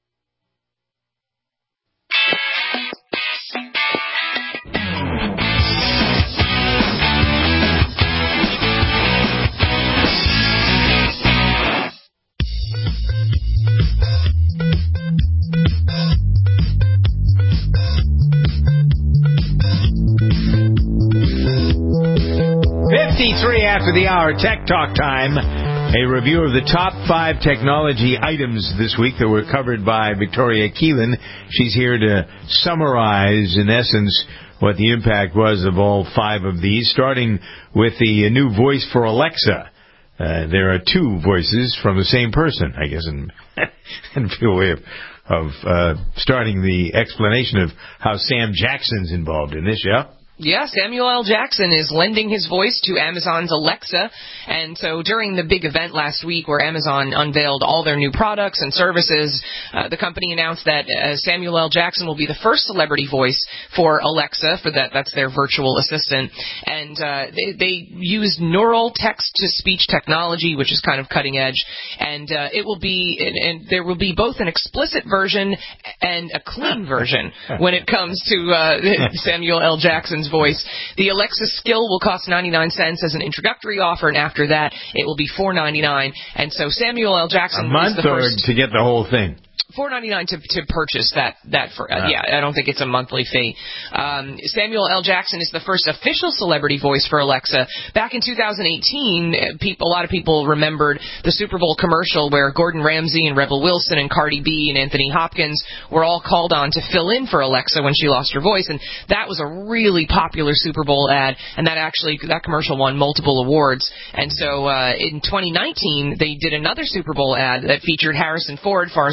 fifty-three after the hour, Tech Talk time. A review of the top five technology items this week that were covered by Victoria Keelan. She's here to summarize, in essence, what the impact was of all five of these, starting with the new voice for Alexa. Uh, there are two voices from the same person, I guess, and, and a way of, of uh, starting the explanation of how Sam Jackson's involved in this, yeah? Yeah, Samuel L. Jackson is lending his voice to Amazon's Alexa. And so during the big event last week where Amazon unveiled all their new products and services, uh, the company announced that uh, Samuel L. Jackson will be the first celebrity voice for Alexa. For that, that's their virtual assistant. And uh, they, they used neural text-to-speech technology, which is kind of cutting edge. And uh, it will be, and, and there will be both an explicit version and a clean version when it comes to uh, Samuel L. Jackson's voice. The Alexa skill will cost ninety-nine cents as an introductory offer, and after that, it will be four ninety-nine. And so Samuel L. Jackson a month is the or first to get the whole thing. four ninety-nine to to purchase that that for uh, yeah. I don't think it's a monthly fee. Um, Samuel L. Jackson is the first official celebrity voice for Alexa. Back in two thousand eighteen, people, a lot of people remembered the Super Bowl commercial where Gordon Ramsay and Rebel Wilson and Cardi B and Anthony Hopkins were all called on to fill in for Alexa when she lost her voice, and that was a really popular Super Bowl ad, and that actually that commercial won multiple awards. And so uh, in twenty nineteen, they did another Super Bowl ad that featured Harrison Ford, Forrest Whitaker,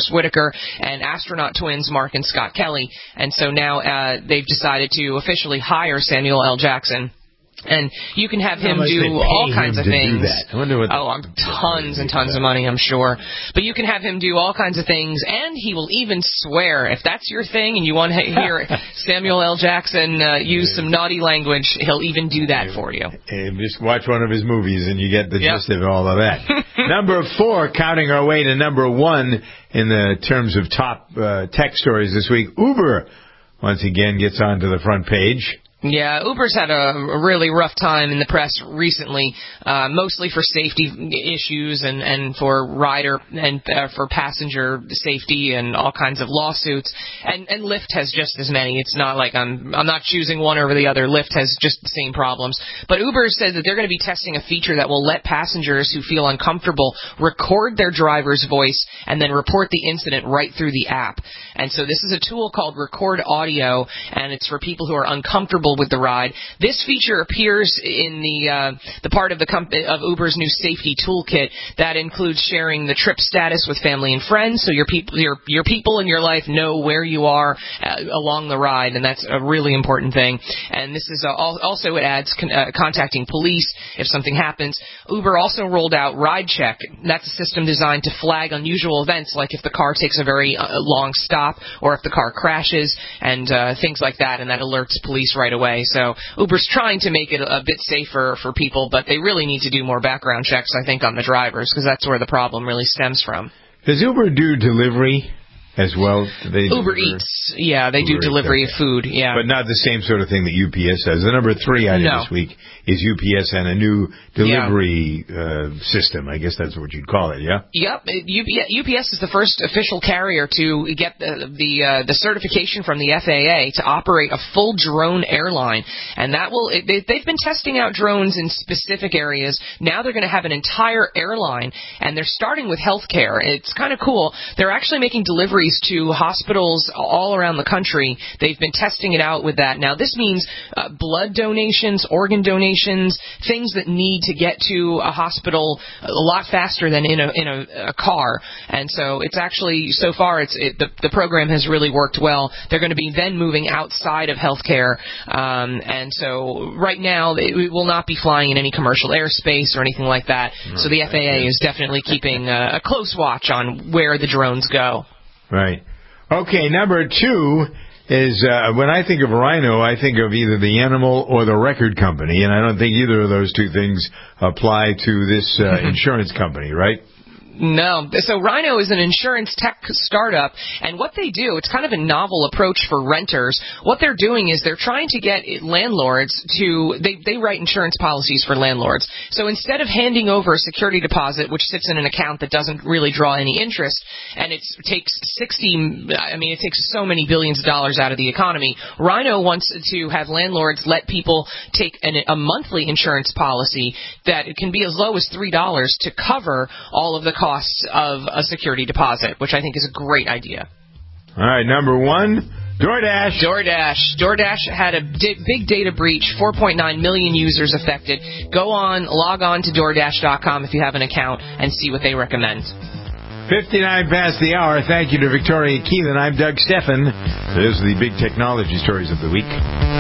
Uber and astronaut twins Mark and Scott Kelly. And so now uh, they've decided to officially hire Samuel L. Jackson. And you can have him do all kinds of things. I wonder what oh, tons and tons of money, I'm sure. But you can have him do all kinds of things, and he will even swear. If that's your thing and you want to hear Samuel L. Jackson uh, use some naughty language, he'll even do that for you. And just watch one of his movies and you get the yep. gist of all of that. Number four, counting our way to number one in the terms of top uh, tech stories this week, Uber once again gets onto the front page. Yeah, Uber's had a really rough time in the press recently, uh, mostly for safety issues and, and for rider and uh, for passenger safety and all kinds of lawsuits. And, and Lyft has just as many. It's not like I'm I'm not choosing one over the other. Lyft has just the same problems. But Uber said that they're going to be testing a feature that will let passengers who feel uncomfortable record their driver's voice and then report the incident right through the app. And so this is a tool called Record Audio, and it's for people who are uncomfortable with the ride. This feature appears in the uh, the part of the comp- of Uber's new safety toolkit that includes sharing the trip status with family and friends, so your people your your people in your life know where you are uh, along the ride, and that's a really important thing. And this is uh, also it adds con- uh, contacting police if something happens. Uber also rolled out Ride Check. That's a system designed to flag unusual events, like if the car takes a very uh, long stop or if the car crashes and uh, things like that, and that alerts police right away. So Uber's trying to make it a bit safer for people, but they really need to do more background checks, I think, on the drivers, because that's where the problem really stems from. Does Uber do delivery as well? They Uber deliver? Eats, yeah, they Uber do delivery Eats, of food, yeah. But not the same sort of thing that U P S does. The number three item no. this week is U P S and a new delivery yeah. uh, system. I guess that's what you'd call it, yeah? Yep. U P S is the first official carrier to get the the, uh, the certification from the F A A to operate a full drone airline. And that will, it, they, they've been testing out drones in specific areas. Now they're going to have an entire airline, and they're starting with healthcare. It's kind of cool. They're actually making deliveries to hospitals all around the country. They've been testing it out with that. Now, this means uh, blood donations, organ donations, things that need to get to a hospital a lot faster than in a in a, a car. And so it's actually, so far, it's it, the, the program has really worked well. They're going to be then moving outside of healthcare. Um, and so right now, it will not be flying in any commercial airspace or anything like that. Right. So the F A A is definitely keeping a, a close watch on where the drones go. Right. Okay, number two is, uh, when I think of Rhino, I think of either the animal or the record company, and I don't think either of those two things apply to this uh, insurance company, right? No. So Rhino is an insurance tech startup, and what they do, it's kind of a novel approach for renters. What they're doing is they're trying to get landlords to, they, they write insurance policies for landlords. So instead of handing over a security deposit, which sits in an account that doesn't really draw any interest, and it takes sixty, I mean, it takes so many billions of dollars out of the economy, Rhino wants to have landlords let people take an, a monthly insurance policy that it can be as low as three dollars to cover all of the costs of a security deposit, which I think is a great idea. All right, number one, DoorDash. DoorDash. DoorDash had a di- big data breach, four point nine million users affected. Go on, log on to DoorDash dot com if you have an account and see what they recommend. fifty-nine past the hour. Thank you to Victoria Keelan. I'm Doug Steffen. Those are the big technology stories of the week.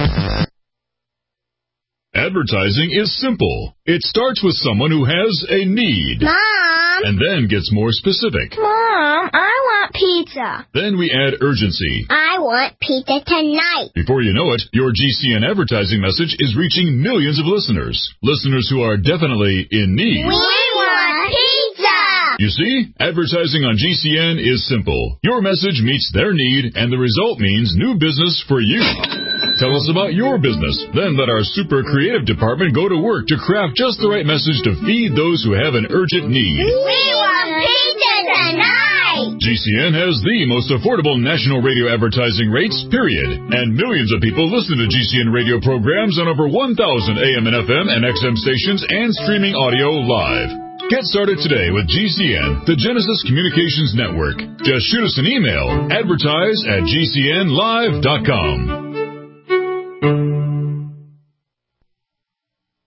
Advertising is simple. It starts with someone who has a need. Mom! And then gets more specific. Mom, I want pizza. Then we add urgency. I want pizza tonight. Before you know it, your G C N advertising message is reaching millions of listeners. Listeners who are definitely in need. We want pizza! You see, advertising on G C N is simple. Your message meets their need, and the result means new business for you. Tell us about your business. Then let our super creative department go to work to craft just the right message to feed those who have an urgent need. We want pizza tonight! G C N has the most affordable national radio advertising rates, period. And millions of people listen to G C N radio programs on over one thousand A M and F M and X M stations and streaming audio live. Get started today with G C N, the Genesis Communications Network. Just shoot us an email, advertise at G C N live dot com.